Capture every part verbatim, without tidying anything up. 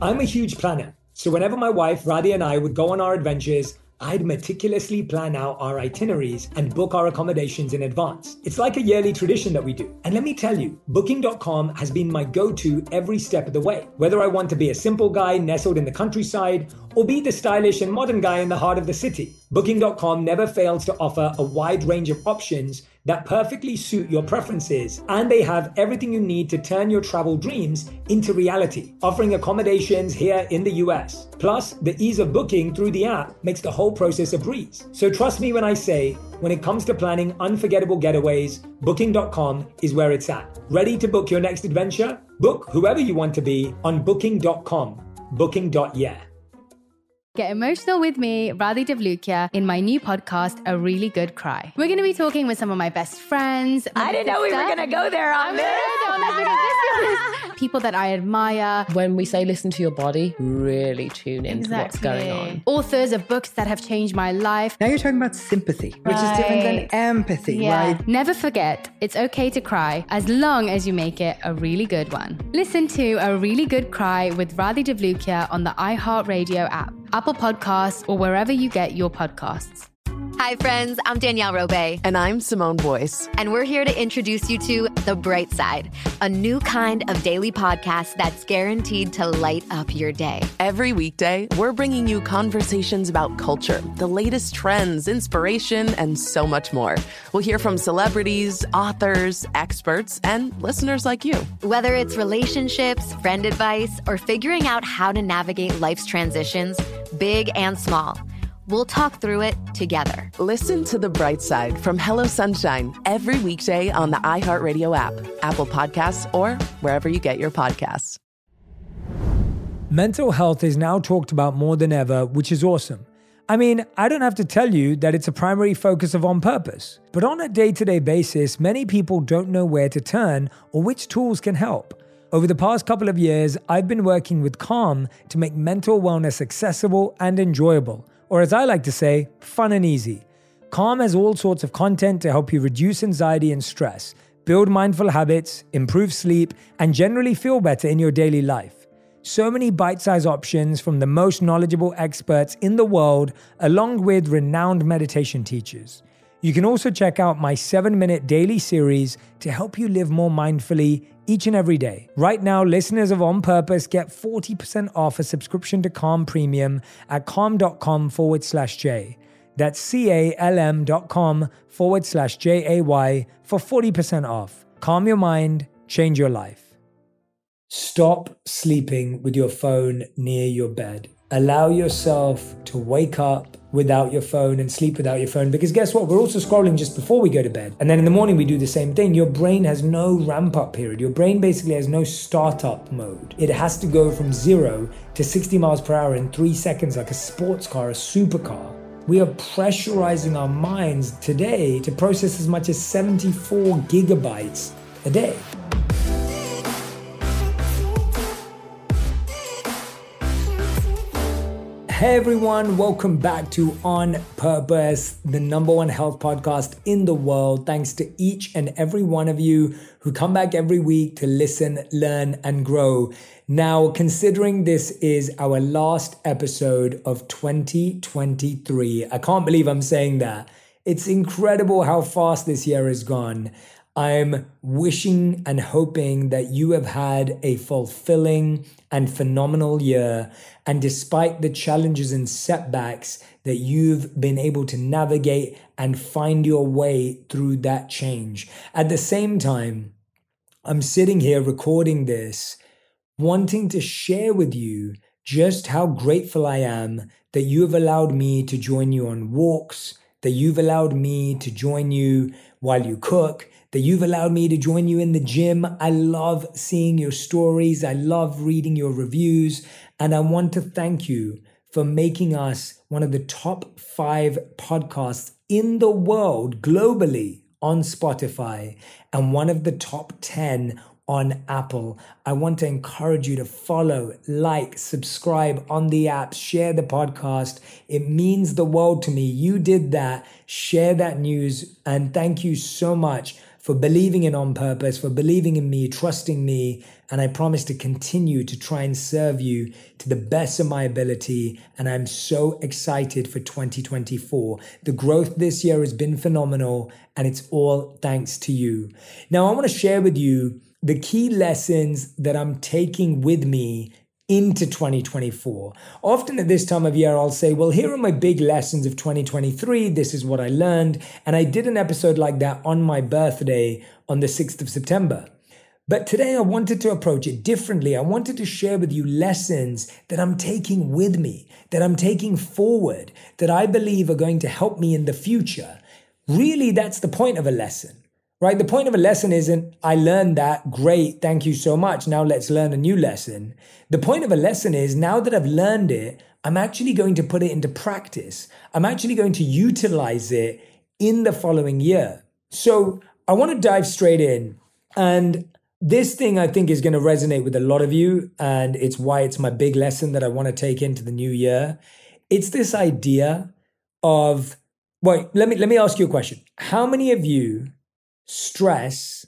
I'm a huge planner. So whenever my wife, Radhi, and I would go on our adventures, I'd meticulously plan out our itineraries and book our accommodations in advance. It's like a yearly tradition that we do. And let me tell you, booking dot com has been my go-to every step of the way. Whether I want to be a simple guy nestled in the countryside or be the stylish and modern guy in the heart of the city, booking dot com never fails to offer a wide range of options that perfectly suit your preferences, and they have everything you need to turn your travel dreams into reality, offering accommodations here in the U S. Plus, the ease of booking through the app makes the whole process a breeze. So trust me when I say, when it comes to planning unforgettable getaways, booking dot com is where it's at. Ready to book your next adventure? Book whoever you want to be on booking dot com. booking dot yeah. Get emotional with me, Radhi Devlukia, in my new podcast, A Really Good Cry. We're going to be talking with some of my best friends. I didn't know we were going to go there on this. People that I admire. When we say listen to your body, really tune into Exactly. what's going on. Authors of books that have changed my life. Now you're talking about sympathy, which Right. is different than empathy, Yeah. right? Never forget, it's okay to cry as long as you make it a really good one. Listen to A Really Good Cry with Radhi Devlukia on the iHeartRadio app, Apple Podcasts, or wherever you get your podcasts. Hi, friends. I'm Danielle Robay. And I'm Simone Boyce. And we're here to introduce you to The Bright Side, a new kind of daily podcast that's guaranteed to light up your day. Every weekday, we're bringing you conversations about culture, the latest trends, inspiration, and so much more. We'll hear from celebrities, authors, experts, and listeners like you. Whether it's relationships, friend advice, or figuring out how to navigate life's transitions, big and small, we'll talk through it together. Listen to The Bright Side from Hello Sunshine every weekday on the iHeartRadio app, Apple Podcasts, or wherever you get your podcasts. Mental health is now talked about more than ever, which is awesome. I mean, I don't have to tell you that it's a primary focus of On Purpose. But on a day-to-day basis, many people don't know where to turn or which tools can help. Over the past couple of years, I've been working with Calm to make mental wellness accessible and enjoyable. Or as I like to say, fun and easy. Calm has all sorts of content to help you reduce anxiety and stress, build mindful habits, improve sleep, and generally feel better in your daily life. So many bite-sized options from the most knowledgeable experts in the world, along with renowned meditation teachers. You can also check out my seven-minute daily series to help you live more mindfully each and every day. Right now, listeners of On Purpose get forty percent off a subscription to Calm Premium at calm.com forward slash J. That's C-A-L-M dot com forward slash J-A-Y for forty percent off. Calm your mind, change your life. Stop sleeping with your phone near your bed. Allow yourself to wake up without your phone and sleep without your phone, because guess what? We're also scrolling just before we go to bed. And then in the morning we do the same thing. Your brain has no ramp up period. Your brain basically has no startup mode. It has to go from zero to sixty miles per hour in three seconds like a sports car, a supercar. We are pressurizing our minds today to process as much as seventy-four gigabytes a day. Hey everyone, welcome back to On Purpose, the number one health podcast in the world. Thanks to each and every one of you who come back every week to listen, learn, and grow. Now, considering this is our last episode of twenty twenty-three, I can't believe I'm saying that. It's incredible how fast this year has gone. I'm wishing and hoping that you have had a fulfilling and phenomenal year. And despite the challenges and setbacks, that you've been able to navigate and find your way through that change. At the same time, I'm sitting here recording this, wanting to share with you just how grateful I am that you have allowed me to join you on walks, that you've allowed me to join you while you cook, that you've allowed me to join you in the gym. I love seeing your stories. I love reading your reviews. And I want to thank you for making us one of the top five podcasts in the world globally on Spotify and one of the top ten on Apple. I want to encourage you to follow, like, subscribe on the app, share the podcast. It means the world to me. You did that. Share that news. And thank you so much for believing in On Purpose, for believing in me, trusting me. And I promise to continue to try and serve you to the best of my ability. And I'm so excited for twenty twenty-four. The growth this year has been phenomenal, and it's all thanks to you. Now, I want to share with you the key lessons that I'm taking with me into twenty twenty-four. Often at this time of year, I'll say, well, here are my big lessons of twenty twenty-three. This is what I learned. And I did an episode like that on my birthday on the sixth of September. But today I wanted to approach it differently. I wanted to share with you lessons that I'm taking with me, that I'm taking forward, that I believe are going to help me in the future. Really, that's the point of a lesson. Right? The point of a lesson isn't, I learned that, great, thank you so much, now let's learn a new lesson. The point of a lesson is, now that I've learned it, I'm actually going to put it into practice. I'm actually going to utilize it in the following year. So I want to dive straight in. And this thing I think is going to resonate with a lot of you, and it's why it's my big lesson that I want to take into the new year. It's this idea of, wait, let me, let me ask you a question. How many of you stress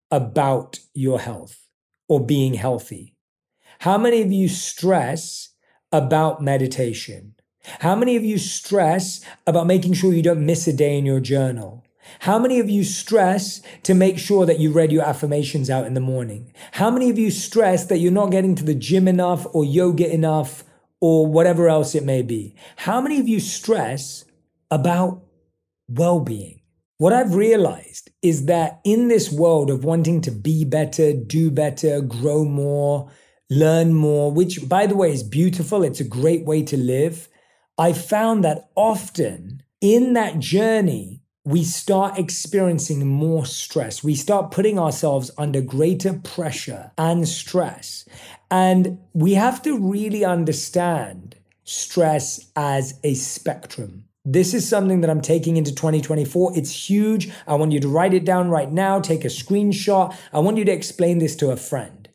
about your health or being healthy? How many of you stress about meditation? How many of you stress about making sure you don't miss a day in your journal? How many of you stress to make sure that you read your affirmations out in the morning? How many of you stress that you're not getting to the gym enough or yoga enough or whatever else it may be? How many of you stress about well-being? What I've realized is that in this world of wanting to be better, do better, grow more, learn more, which by the way is beautiful, it's a great way to live, I found that often in that journey, we start experiencing more stress. We start putting ourselves under greater pressure and stress. And we have to really understand stress as a spectrum. This is something that I'm taking into twenty twenty-four. It's huge. I want you to write it down right now. Take a screenshot. I want you to explain this to a friend.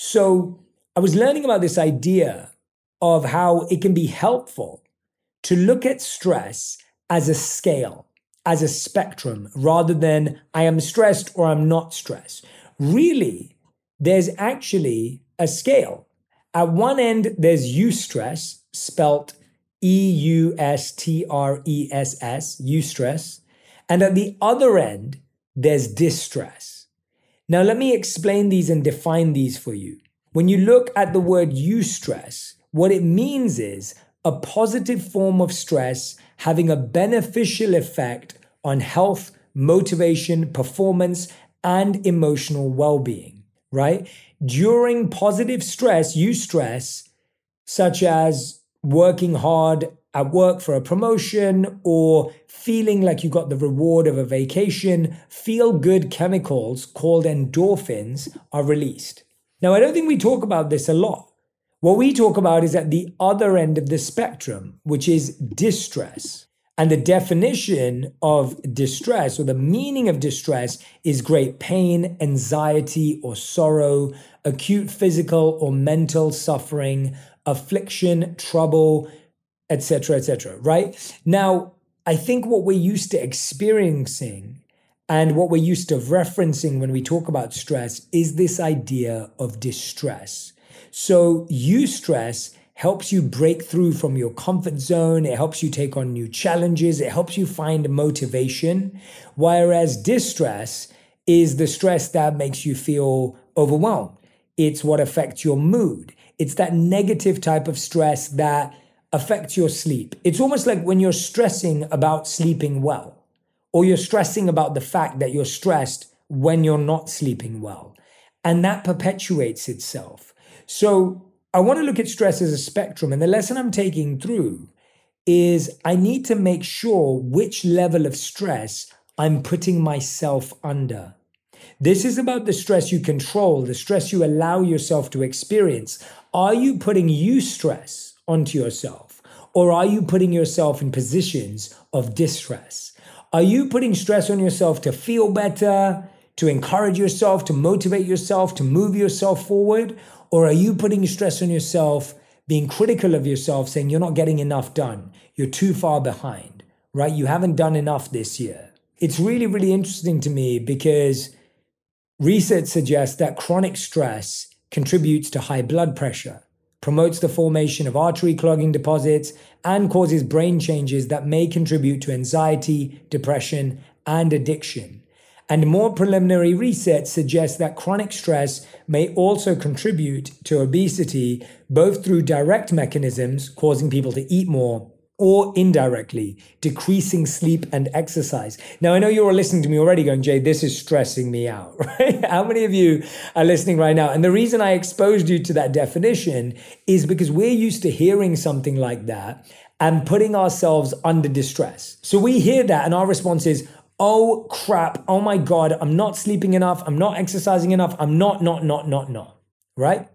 So I was learning about this idea of how it can be helpful to look at stress as a scale, as a spectrum, rather than I am stressed or I'm not stressed. Really, there's actually a scale. At one end, there's eustress, spelt E U S T R E S S, eustress. And at the other end, there's distress. Now, let me explain these and define these for you. When you look at the word eustress, what it means is a positive form of stress having a beneficial effect on health, motivation, performance, and emotional well-being, right? During positive stress, eustress, such as working hard at work for a promotion or feeling like you got the reward of a vacation, feel-good chemicals called endorphins are released. Now, I don't think we talk about this a lot. What we talk about is at the other end of the spectrum, which is distress. And the definition of distress, or the meaning of distress, is great pain, anxiety, or sorrow, acute physical or mental suffering, affliction, trouble, et cetera, et cetera, right? Now, I think what we're used to experiencing and what we're used to referencing when we talk about stress is this idea of distress. So eustress helps you break through from your comfort zone. It helps you take on new challenges. It helps you find motivation. Whereas distress is the stress that makes you feel overwhelmed. It's what affects your mood. It's that negative type of stress that affects your sleep. It's almost like when you're stressing about sleeping well, or you're stressing about the fact that you're stressed when you're not sleeping well. And that perpetuates itself. So I want to look at stress as a spectrum. And the lesson I'm taking through is I need to make sure which level of stress I'm putting myself under. This is about the stress you control, the stress you allow yourself to experience. Are you putting eustress onto yourself? Or are you putting yourself in positions of distress? Are you putting stress on yourself to feel better, to encourage yourself, to motivate yourself, to move yourself forward? Or are you putting stress on yourself, being critical of yourself, saying you're not getting enough done, you're too far behind, right? You haven't done enough this year. It's really, really interesting to me because research suggests that chronic stress contributes to high blood pressure, promotes the formation of artery clogging deposits, and causes brain changes that may contribute to anxiety, depression, and addiction. And more preliminary research suggests that chronic stress may also contribute to obesity, both through direct mechanisms causing people to eat more, or indirectly, decreasing sleep and exercise. Now, I know you're all listening to me already going, Jay, this is stressing me out, right? How many of you are listening right now? And the reason I exposed you to that definition is because we're used to hearing something like that and putting ourselves under distress. So we hear that and our response is, oh crap, oh my God, I'm not sleeping enough, I'm not exercising enough, I'm not, not, not, not, not, right?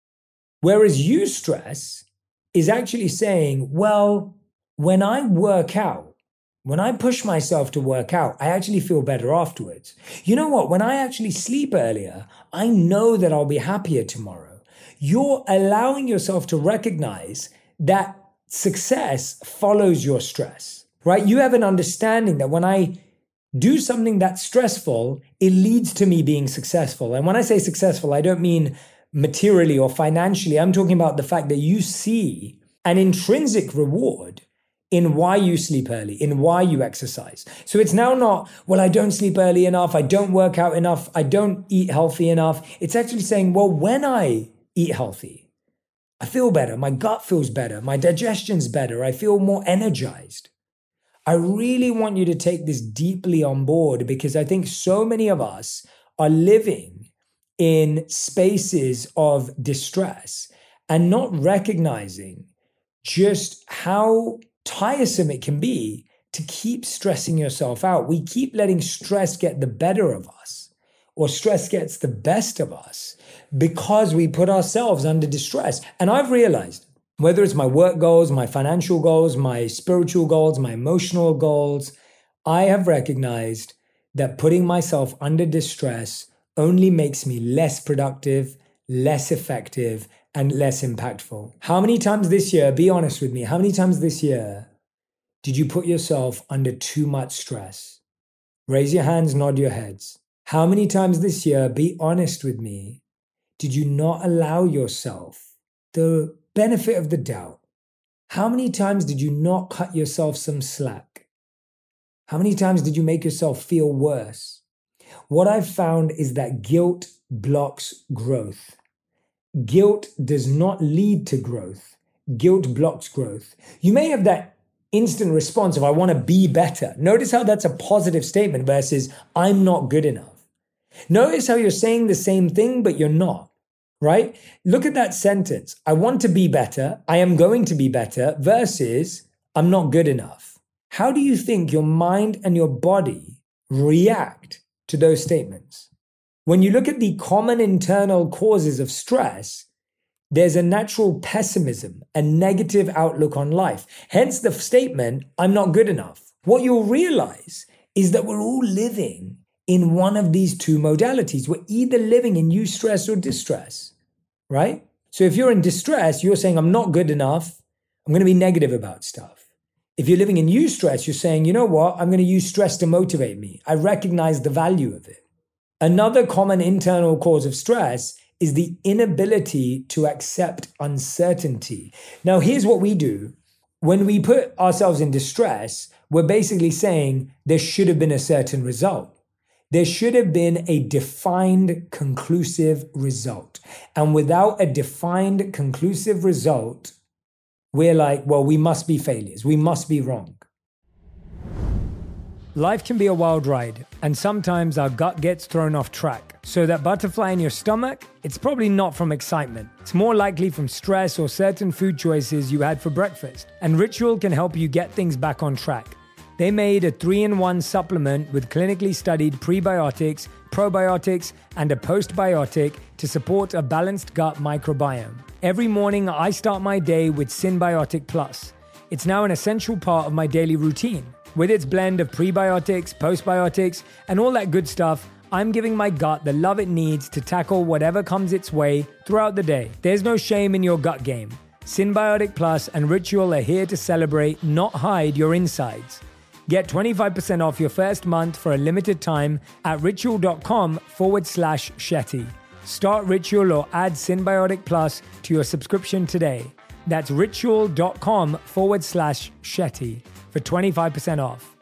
Whereas eustress is actually saying, well, when I work out, when I push myself to work out, I actually feel better afterwards. You know what? When I actually sleep earlier, I know that I'll be happier tomorrow. You're allowing yourself to recognize that success follows your stress, right? You have an understanding that when I do something that's stressful, it leads to me being successful. And when I say successful, I don't mean materially or financially. I'm talking about the fact that you see an intrinsic reward in why you sleep early, in why you exercise. So it's now not, well, I don't sleep early enough, I don't work out enough, I don't eat healthy enough. It's actually saying, well, when I eat healthy, I feel better, my gut feels better, my digestion's better, I feel more energized. I really want you to take this deeply on board because I think so many of us are living in spaces of distress and not recognizing just how tiresome it can be to keep stressing yourself out. We keep letting stress get the better of us, or stress gets the best of us because we put ourselves under distress. And I've realized, whether it's my work goals, my financial goals, my spiritual goals, my emotional goals, I have recognized that putting myself under distress only makes me less productive, less effective, and less impactful. How many times this year, be honest with me, how many times this year did you put yourself under too much stress? Raise your hands, nod your heads. How many times this year, be honest with me, did you not allow yourself the benefit of the doubt? How many times did you not cut yourself some slack? How many times did you make yourself feel worse? What I've found is that guilt blocks growth. Guilt does not lead to growth. Guilt blocks growth. You may have that instant response of, I want to be better. Notice how that's a positive statement versus, I'm not good enough. Notice how you're saying the same thing, but you're not, right? Look at that sentence. I want to be better. I am going to be better versus, I'm not good enough. How do you think your mind and your body react to those statements? When you look at the common internal causes of stress, there's a natural pessimism, a negative outlook on life. Hence the statement, I'm not good enough. What you'll realize is that we're all living in one of these two modalities. We're either living in eustress or distress, right? So if you're in distress, you're saying, I'm not good enough. I'm going to be negative about stuff. If you're living in eustress, you're saying, you know what? I'm going to use stress to motivate me. I recognize the value of it. Another common internal cause of stress is the inability to accept uncertainty. Now, here's what we do. When we put ourselves in distress, we're basically saying there should have been a certain result. There should have been a defined, conclusive result. And without a defined, conclusive result, we're like, well, we must be failures. We must be wrong. Life can be a wild ride, and sometimes our gut gets thrown off track. So that butterfly in your stomach, it's probably not from excitement. It's more likely from stress or certain food choices you had for breakfast. And Ritual can help you get things back on track. They made a three-in-one supplement with clinically studied prebiotics, probiotics, and a postbiotic to support a balanced gut microbiome. Every morning, I start my day with Synbiotic Plus. It's now an essential part of my daily routine. With its blend of prebiotics, postbiotics, and all that good stuff, I'm giving my gut the love it needs to tackle whatever comes its way throughout the day. There's no shame in your gut game. Synbiotic Plus and Ritual are here to celebrate, not hide your insides. Get twenty-five percent off your first month for a limited time at ritual.com forward slash Shetty. Start Ritual or add Synbiotic Plus to your subscription today. That's ritual.com forward slash Shetty for twenty-five percent off.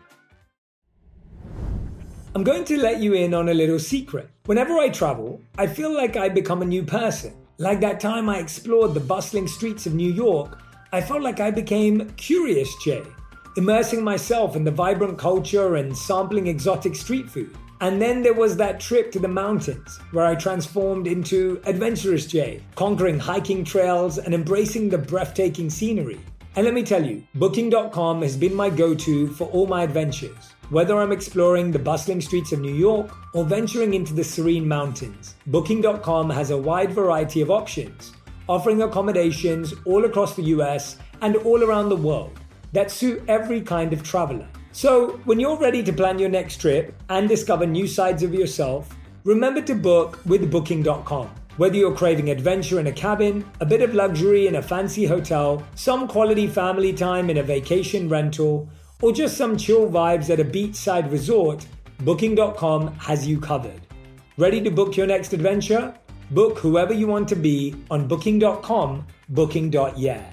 I'm going to let you in on a little secret. Whenever I travel, I feel like I become a new person. Like that time I explored the bustling streets of New York, I felt like I became Curious Jay, immersing myself in the vibrant culture and sampling exotic street food. And then there was that trip to the mountains where I transformed into Adventurous Jay, conquering hiking trails and embracing the breathtaking scenery. And let me tell you, booking dot com has been my go-to for all my adventures. Whether I'm exploring the bustling streets of New York or venturing into the serene mountains, booking dot com has a wide variety of options, offering accommodations all across the U S and all around the world that suit every kind of traveler. So when you're ready to plan your next trip and discover new sides of yourself, remember to book with booking dot com. Whether you're craving adventure in a cabin, a bit of luxury in a fancy hotel, some quality family time in a vacation rental, or just some chill vibes at a beachside resort, booking dot com has you covered. Ready to book your next adventure? Book whoever you want to be on booking dot com, booking dot yeah.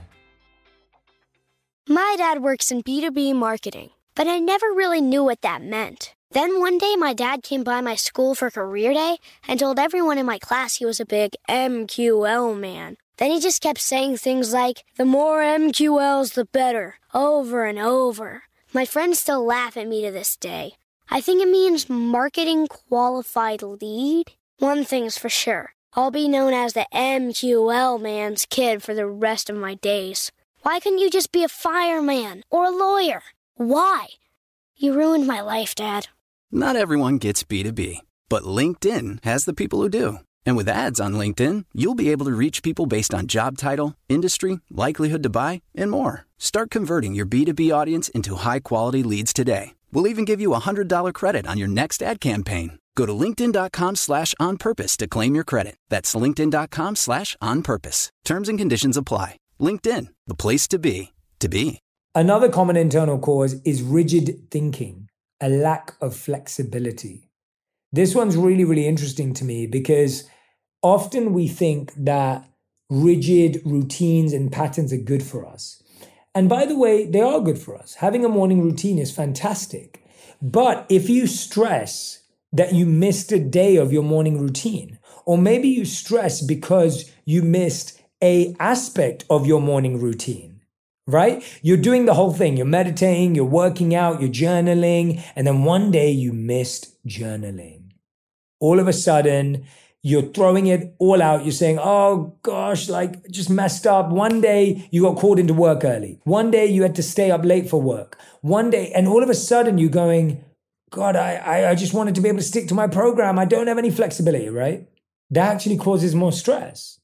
My dad works in B two B marketing, but I never really knew what that meant. Then one day my dad came by my school for career day and told everyone in my class he was a big M Q L man. Then he just kept saying things like, the more M Q Ls, the better, over and over. My friends still laugh at me to this day. I think it means marketing qualified lead. One thing's for sure, I'll be known as the M Q L man's kid for the rest of my days. Why couldn't you just be a fireman or a lawyer? Why? You ruined my life, Dad. Not everyone gets B two B, but LinkedIn has the people who do. And with ads on LinkedIn, you'll be able to reach people based on job title, industry, likelihood to buy, and more. Start converting your B two B audience into high-quality leads today. We'll even give you a one hundred dollars credit on your next ad campaign. Go to linkedin.com slash on purpose to claim your credit. That's linkedin.com slash on purpose. Terms and conditions apply. LinkedIn, the place to be, to be. Another common internal cause is rigid thinking, a lack of flexibility. This one's really, really interesting to me because often we think that rigid routines and patterns are good for us. And by the way, they are good for us. Having a morning routine is fantastic. But if you stress that you missed a day of your morning routine, or maybe you stress because you missed a aspect of your morning routine, right? You're doing the whole thing. You're meditating, you're working out, you're journaling, and then one day you missed journaling. All of a sudden, you're throwing it all out. You're saying, oh gosh, like just messed up. One day you got called into work early. One day you had to stay up late for work. One day, and all of a sudden you're going, God, I, I, I just wanted to be able to stick to my program. I don't have any flexibility, right? That actually causes more stress.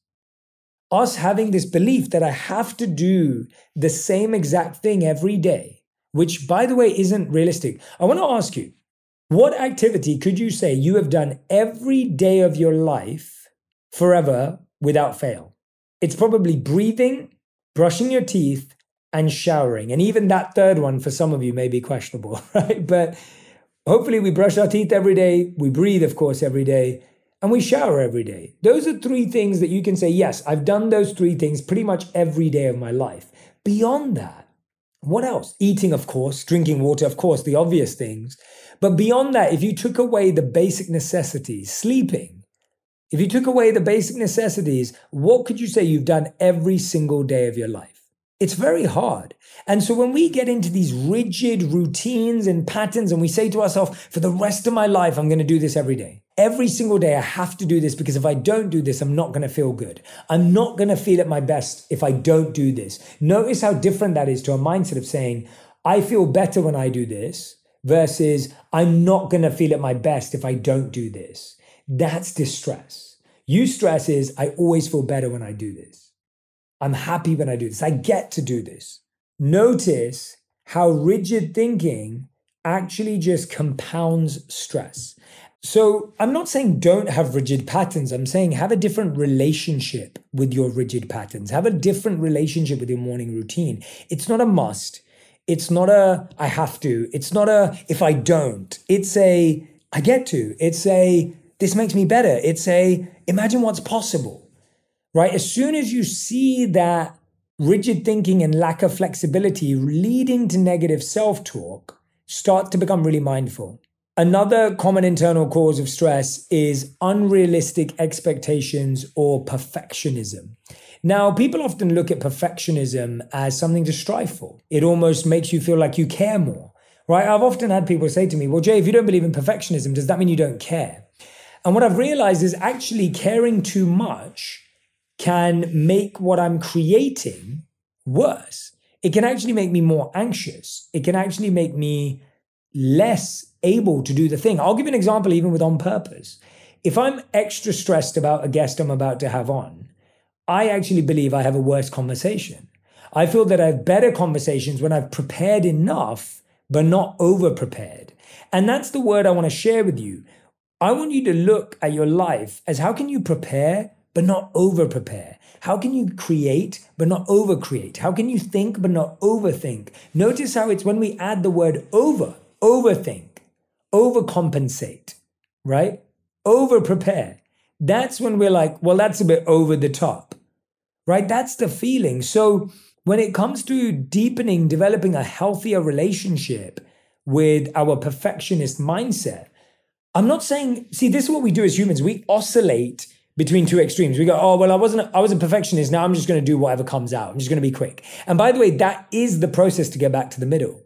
Us having this belief that I have to do the same exact thing every day, which by the way, isn't realistic. I want to ask you, what activity could you say you have done every day of your life forever without fail? It's probably breathing, brushing your teeth, and showering. And even that third one for some of you may be questionable, right? But hopefully we brush our teeth every day. We breathe, of course, every day. And we shower every day. Those are three things that you can say, yes, I've done those three things pretty much every day of my life. Beyond that, what else? Eating, of course, drinking water, of course, the obvious things. But beyond that, if you took away the basic necessities, sleeping, if you took away the basic necessities, what could you say you've done every single day of your life? It's very hard. And so when we get into these rigid routines and patterns and we say to ourselves, for the rest of my life, I'm going to do this every day. Every single day, I have to do this because if I don't do this, I'm not going to feel good. I'm not going to feel at my best if I don't do this. Notice how different that is to a mindset of saying, I feel better when I do this versus I'm not going to feel at my best if I don't do this. That's distress. Eustress is I always feel better when I do this. I'm happy when I do this. I get to do this. Notice how rigid thinking actually just compounds stress. So I'm not saying don't have rigid patterns. I'm saying have a different relationship with your rigid patterns. Have a different relationship with your morning routine. It's not a must. It's not a, I have to. It's not a, if I don't. It's a, I get to. It's a, this makes me better. It's a, imagine what's possible, right? As soon as you see that rigid thinking and lack of flexibility leading to negative self-talk, start to become really mindful. Another common internal cause of stress is unrealistic expectations or perfectionism. Now, people often look at perfectionism as something to strive for. It almost makes you feel like you care more, right? I've often had people say to me, well, Jay, if you don't believe in perfectionism, does that mean you don't care? And what I've realized is actually caring too much can make what I'm creating worse. It can actually make me more anxious. It can actually make me less able to do the thing. I'll give you an example even with On Purpose. If I'm extra stressed about a guest I'm about to have on, I actually believe I have a worse conversation. I feel that I have better conversations when I've prepared enough, but not over-prepared. And that's the word I want to share with you. I want you to look at your life as how can you prepare, but not over-prepare? How can you create, but not over-create? How can you think, but not overthink? Notice how it's when we add the word over, overthink, overcompensate, right? Over-prepare. That's when we're like, well, that's a bit over the top, right? That's the feeling. So when it comes to deepening, developing a healthier relationship with our perfectionist mindset, I'm not saying, see, this is what we do as humans. We oscillate between two extremes. We go, oh, well, I wasn't, I was a perfectionist. Now I'm just going to do whatever comes out. I'm just going to be quick. And by the way, that is the process to get back to the middle.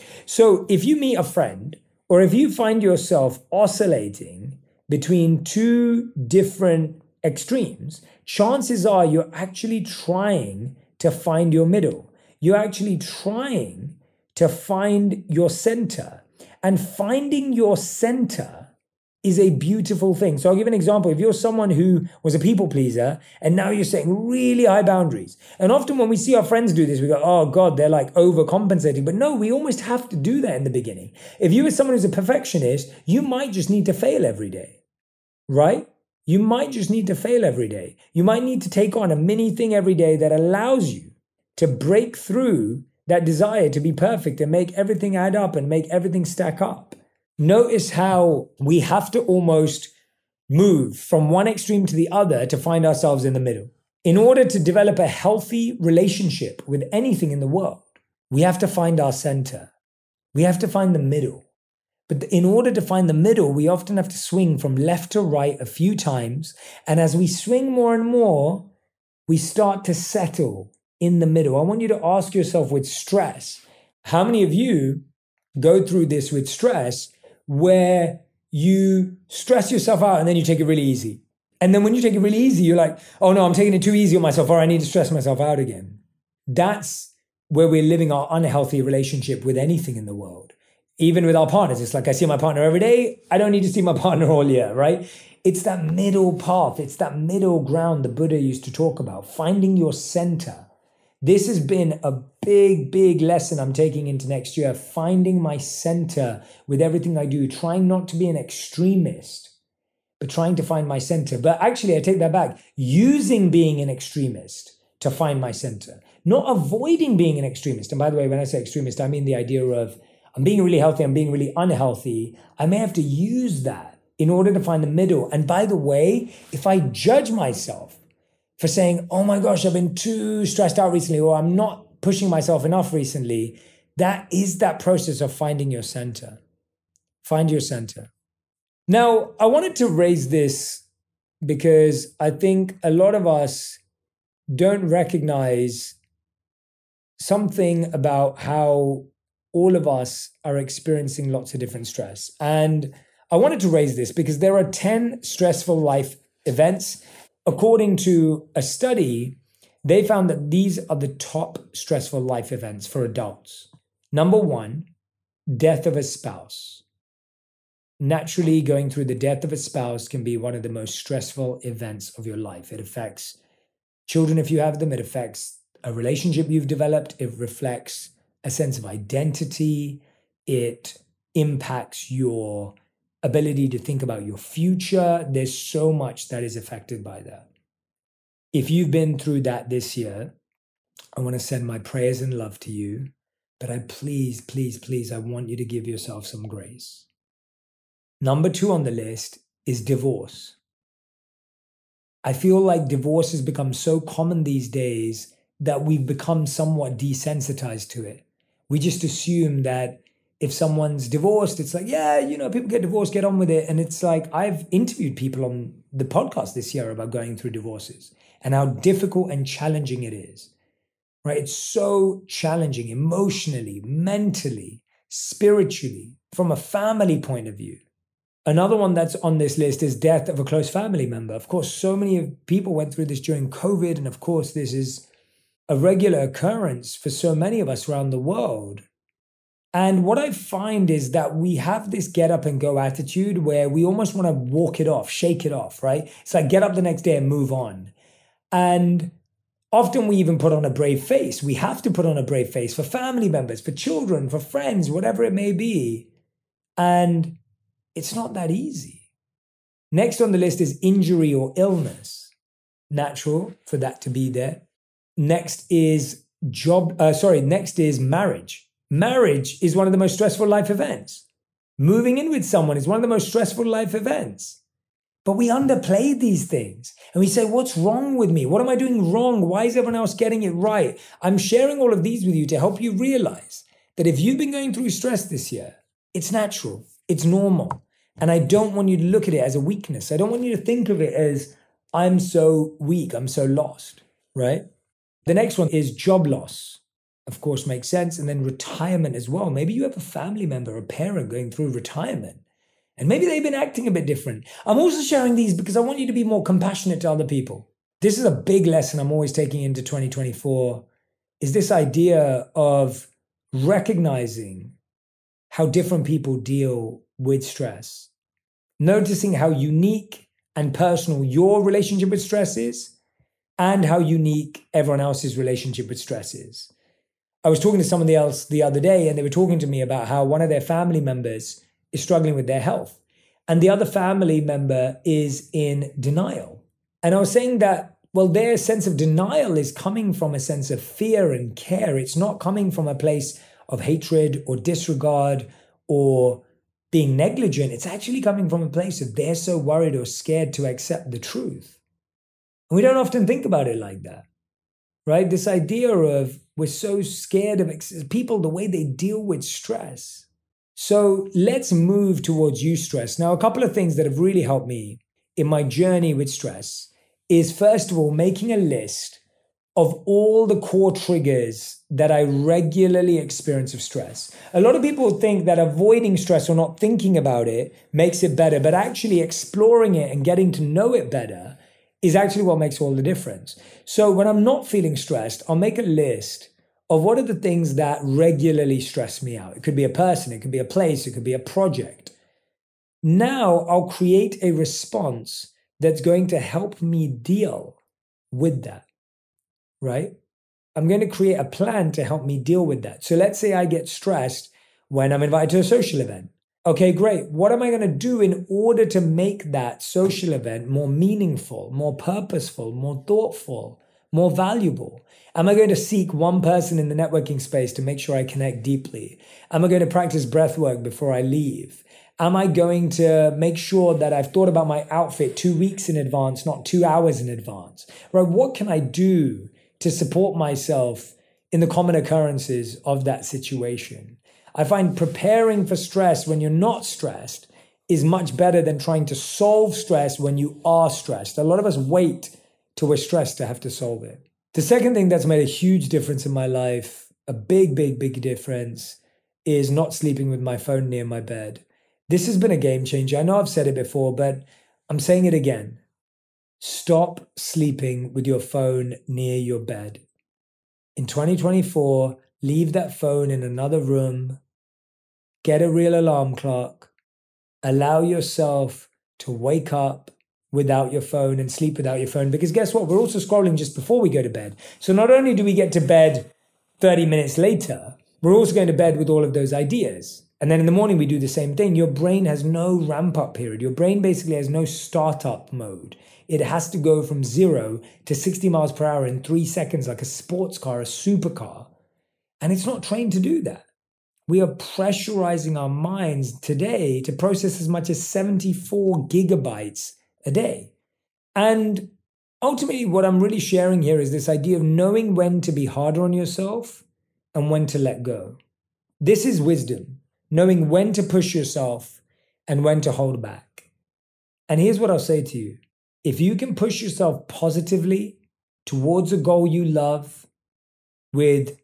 So if you meet a friend, or if you find yourself oscillating between two different extremes, chances are you're actually trying to find your middle. You're actually trying to find your center. And finding your center is a beautiful thing. So I'll give an example. If you're someone who was a people pleaser and now you're setting really high boundaries, and often when we see our friends do this, we go, oh God, they're like overcompensating. But no, we almost have to do that in the beginning. If you are someone who's a perfectionist, you might just need to fail every day, right? You might just need to fail every day. You might need to take on a mini thing every day that allows you to break through that desire to be perfect and make everything add up and make everything stack up. Notice how we have to almost move from one extreme to the other to find ourselves in the middle. In order to develop a healthy relationship with anything in the world, we have to find our center. We have to find the middle. But in order to find the middle, we often have to swing from left to right a few times. And as we swing more and more, we start to settle in the middle. I want you to ask yourself with stress, how many of you go through this with stress where you stress yourself out and then you take it really easy? And then when you take it really easy, you're like, oh no, I'm taking it too easy on myself, or I need to stress myself out again. That's where we're living our unhealthy relationship with anything in the world. Even with our partners, it's like I see my partner every day. I don't need to see my partner all year, right? It's that middle path. It's that middle ground the Buddha used to talk about, finding your center. This has been a big, big lesson I'm taking into next year, finding my center with everything I do, trying not to be an extremist, but trying to find my center. But actually, I take that back, using being an extremist to find my center, not avoiding being an extremist. And by the way, when I say extremist, I mean the idea of I'm being really healthy, I'm being really unhealthy. I may have to use that in order to find the middle. And by the way, if I judge myself for saying, oh my gosh, I've been too stressed out recently, or I'm not pushing myself enough recently, that is that process of finding your center. Find your center. Now, I wanted to raise this because I think a lot of us don't recognize something about how all of us are experiencing lots of different stress. And I wanted to raise this because there are ten stressful life events. According to a study, they found that these are the top stressful life events for adults. Number one, death of a spouse. Naturally, going through the death of a spouse can be one of the most stressful events of your life. It affects children if you have them. It affects a relationship you've developed. It reflects a sense of identity. It impacts your ability to think about your future. There's so much that is affected by that. If you've been through that this year, I want to send my prayers and love to you. but I please, please, please, I want you to give yourself some grace. Number two on the list is divorce. I feel like divorce has become so common these days that we've become somewhat desensitized to it. We just assume that if someone's divorced, it's like, yeah, you know, people get divorced, get on with it. And it's like, I've interviewed people on the podcast this year about going through divorces and how difficult and challenging it is, right? It's so challenging emotionally, mentally, spiritually, from a family point of view. Another one that's on this list is death of a close family member. Of course, so many people went through this during COVID. And of course, this is a regular occurrence for so many of us around the world. And what I find is that we have this get up and go attitude where we almost want to walk it off, shake it off, right? It's like get up the next day and move on. And often we even put on a brave face. We have to put on a brave face for family members, for children, for friends, whatever it may be. And it's not that easy. Next on the list is injury or illness. Natural for that to be there. Next is job, uh, sorry, next is marriage. Marriage is one of the most stressful life events. Moving in with someone is one of the most stressful life events. But we underplay these things. And we say, what's wrong with me? What am I doing wrong? Why is everyone else getting it right? I'm sharing all of these with you to help you realize that if you've been going through stress this year, it's natural, it's normal. And I don't want you to look at it as a weakness. I don't want you to think of it as, I'm so weak, I'm so lost, right? The next one is job loss. Of course, makes sense. And then retirement as well. Maybe you have a family member, a parent going through retirement, and maybe they've been acting a bit different. I'm also sharing these because I want you to be more compassionate to other people. This is a big lesson I'm always taking into twenty twenty-four, is this idea of recognizing how different people deal with stress, noticing how unique and personal your relationship with stress is, and how unique everyone else's relationship with stress is. I was talking to somebody else the other day, and they were talking to me about how one of their family members is struggling with their health, and the other family member is in denial. And I was saying that, well, their sense of denial is coming from a sense of fear and care. It's not coming from a place of hatred or disregard or being negligent. It's actually coming from a place of they're so worried or scared to accept the truth. And we don't often think about it like that, right? This idea of we're so scared of ex- people, the way they deal with stress. So let's move towards eustress. Now, a couple of things that have really helped me in my journey with stress is, first of all, making a list of all the core triggers that I regularly experience of stress. A lot of people think that avoiding stress or not thinking about it makes it better, but actually exploring it and getting to know it better is actually what makes all the difference. So when I'm not feeling stressed, I'll make a list of what are the things that regularly stress me out. It could be a person, it could be a place, it could be a project. Now I'll create a response that's going to help me deal with that, right? I'm going to create a plan to help me deal with that. So let's say I get stressed when I'm invited to a social event. Okay, great. What am I going to do in order to make that social event more meaningful, more purposeful, more thoughtful, more valuable? Am I going to seek one person in the networking space to make sure I connect deeply? Am I going to practice breath work before I leave? Am I going to make sure that I've thought about my outfit two weeks in advance, not two hours in advance? Right? What can I do to support myself in the common occurrences of that situation? I find preparing for stress when you're not stressed is much better than trying to solve stress when you are stressed. A lot of us wait till we're stressed to have to solve it. The second thing that's made a huge difference in my life, a big, big, big difference, is not sleeping with my phone near my bed. This has been a game changer. I know I've said it before, but I'm saying it again. Stop sleeping with your phone near your bed. In twenty twenty-four, leave that phone in another room. Get a real alarm clock. Allow yourself to wake up without your phone and sleep without your phone. Because guess what? We're also scrolling just before we go to bed. So not only do we get to bed thirty minutes later, we're also going to bed with all of those ideas. And then in the morning, we do the same thing. Your brain has no ramp up period. Your brain basically has no startup mode. It has to go from zero to sixty miles per hour in three seconds, like a sports car, a supercar. And it's not trained to do that. We are pressurizing our minds today to process as much as seventy-four gigabytes a day. And ultimately, what I'm really sharing here is this idea of knowing when to be harder on yourself and when to let go. This is wisdom, knowing when to push yourself and when to hold back. And here's what I'll say to you. If you can push yourself positively towards a goal you love with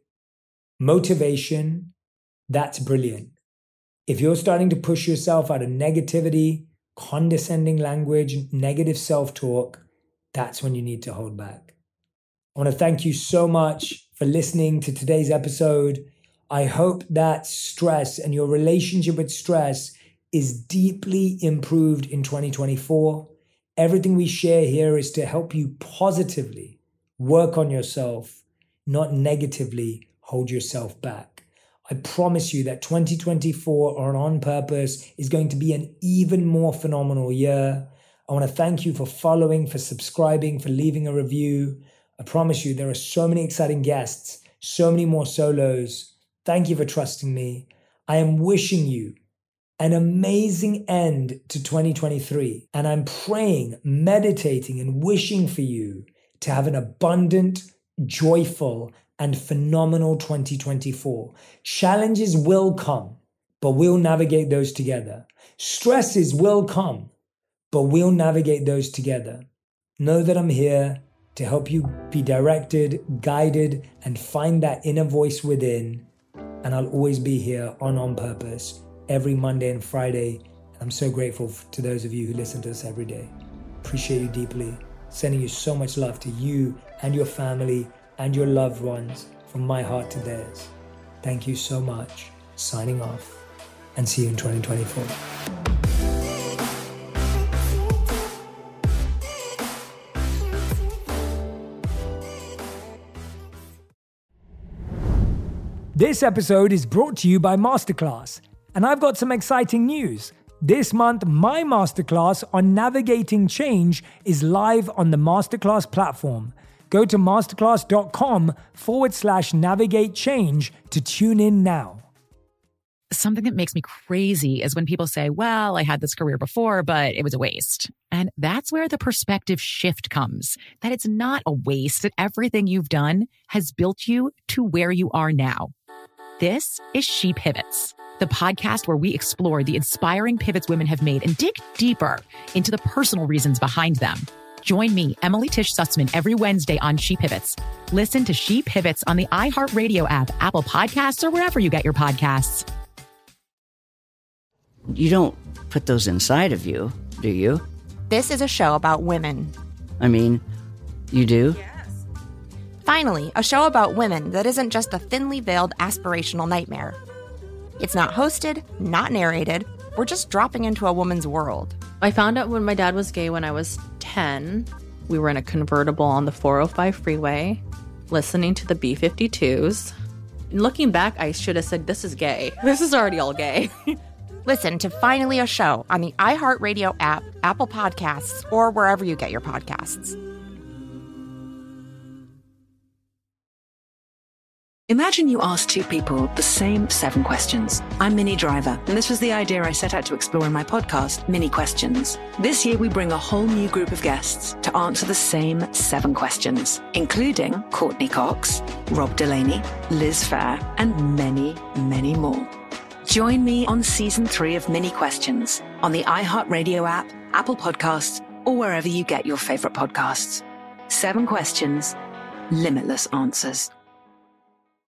motivation, that's brilliant. If you're starting to push yourself out of negativity, condescending language, negative self-talk, that's when you need to hold back. I want to thank you so much for listening to today's episode. I hope that stress and your relationship with stress is deeply improved in twenty twenty-four. Everything we share here is to help you positively work on yourself, not negatively hold yourself back. I promise you that twenty twenty-four on On Purpose is going to be an even more phenomenal year. I want to thank you for following, for subscribing, for leaving a review. I promise you there are so many exciting guests, so many more solos. Thank you for trusting me. I am wishing you an amazing end to twenty twenty-three. And I'm praying, meditating, and wishing for you to have an abundant, joyful, and phenomenal twenty twenty-four. Challenges will come, but we'll navigate those together. Stresses will come, but we'll navigate those together. Know that I'm here to help you be directed, guided, and find that inner voice within. And I'll always be here on On Purpose every Monday and Friday. I'm so grateful to those of you who listen to us every day. Appreciate you deeply. Sending you so much love to you and your family and your loved ones from my heart to theirs. Thank you so much. Signing off, and see you in twenty twenty-four. This episode is brought to you by Masterclass, and I've got some exciting news. This month, my masterclass on navigating change is live on the Masterclass platform. Go to masterclass.com forward slash navigate change to tune in now. Something that makes me crazy is when people say, well, I had this career before, but it was a waste. And that's where the perspective shift comes, that it's not a waste, that everything you've done has built you to where you are now. This is She Pivots, the podcast where we explore the inspiring pivots women have made and dig deeper into the personal reasons behind them. Join me, Emily Tish Sussman, every Wednesday on She Pivots. Listen to She Pivots on the iHeartRadio app, Apple Podcasts, or wherever you get your podcasts. You don't put those inside of you, do you? This is a show about women. I mean, you do? Yes. Finally, a show about women that isn't just a thinly veiled aspirational nightmare. It's not hosted, not narrated. We're just dropping into a woman's world. I found out when my dad was gay when I was ten. We were in a convertible on the four oh five freeway, listening to the B fifty-twos. And looking back, I should have said, this is gay. This is already all gay. Listen to Finally a Show on the iHeartRadio app, Apple Podcasts, or wherever you get your podcasts. Imagine you ask two people the same seven questions. I'm Minnie Driver, and this was the idea I set out to explore in my podcast, Minnie Questions. This year, we bring a whole new group of guests to answer the same seven questions, including Courtney Cox, Rob Delaney, Liz Phair, and many, many more. Join me on season three of Minnie Questions on the iHeartRadio app, Apple Podcasts, or wherever you get your favorite podcasts. Seven questions, limitless answers.